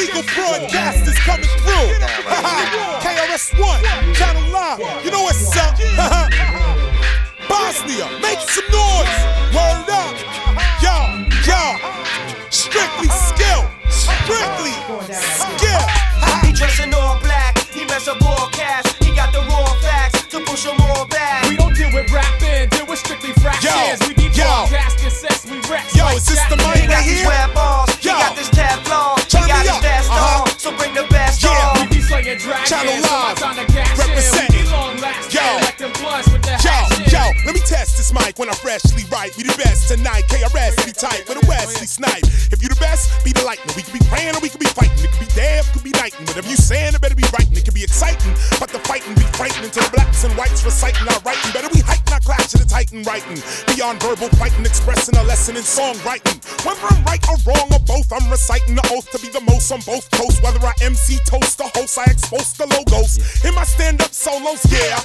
Illegal broadcasters coming through. KRS-One, Channel Live. You know what's up? Bosnia, make some noise. Word up. Yo. Strictly skill. Strictly skill. He dressing all black. He mess up broadcast. He got the raw facts to push them all back. We don't deal with rapping, deal with strictly fractions. We be broadcasting sex, we wreck. Yo, is this the mic He got right these here? rap balls. He got this Teflon. He got his vest on. So bring the best on. We be slaying dragons. Channel Live. So my time to cash Represent. in. We be long lasting. Like them blunts with the Yo, let me test this mic when I freshly write. We the best tonight. KRS be tight with a Wesley snipe. If you the best, be the lightning. We could be praying or we could be fighting. It could be damn, could be nighting. Whatever you saying, it better be writing. It could be exciting, but the fighting be frightening to the blacks and whites reciting our writing. Better we heighten our clash to the titan writing. Beyond verbal fighting, expressing a lesson in songwriting. Whether I'm right or wrong or both, I'm reciting the oath to be the most on both coasts. Whether I MC, toast, or host, I expose the logos. In my stand-up solos, yeah.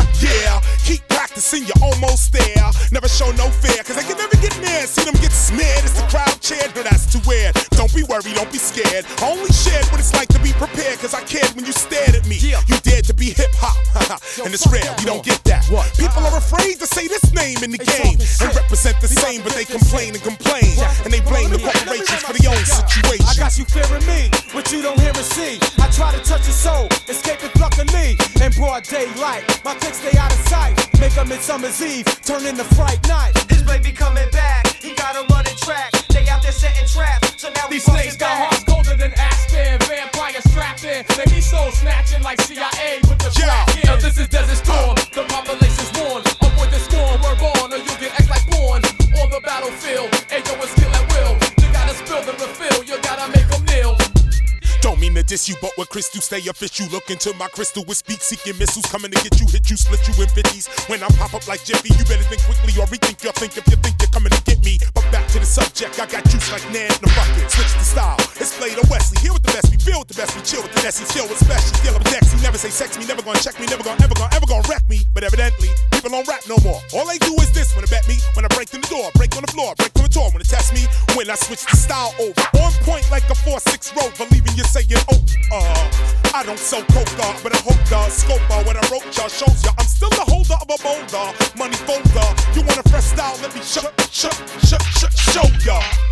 Keep practicing, you're almost there. Never show no fear, cause I can never get near. See them get smeared as the crowd cheered. No, that's too weird. Don't be worried, don't be scared. I only shared what it's like to be prepared, cause I cared when you stared at me. You dared to be hip-hop, and it's rare, we don't get that. People are afraid to say this name in the game and represent the same, but they complain and complain, and they blame the corporations for their own situation. I got you fearing me, but you don't hear and see. I try to touch your soul, escaping luckily. In broad daylight, my clicks stay out of sight. Make a Midsummer's Eve, turn into Fright Night. His baby coming back. He got a running track. They out there setting traps. So now we These snakes bustin' got back. hearts colder than Aspen. Vampires strapped in. They be soul snatching like CIA with the crack in. Now this is Desert Storm. The population's warned. Avoid the storm. We're born or you'll get X like porn. On the battlefield. Ayo is skill at will. You gotta spill the refill. You gotta make them kneel. Don't mean to diss you, but with crystal stay official. Look into my crystal with speak, seeking missiles coming to get you, hit you, split you in 50s. When I pop up like Jiffy, you better think quickly or rethink your think if you think you're coming to get me. But back to the subject, I got juice like Nan in the bucket. Switch the style, it's played a Wesley. Here with the best, we feel with the best, we chill with the Nessie, chill with special. Deal with Dex, he never say sex me, never gonna check me, never gonna wreck me. But evidently, people don't rap no more. All they do is this when they bet me, when I break in the door, break on the floor, break on the door, when they test me, when I switch the style over. On point like a 4-6 road, believing you're saying, I don't sell coke, but I hope the scope what I wrote y'all shows ya. I'm still the holder of a boulder, money folder. You want a fresh style? Let me show ya.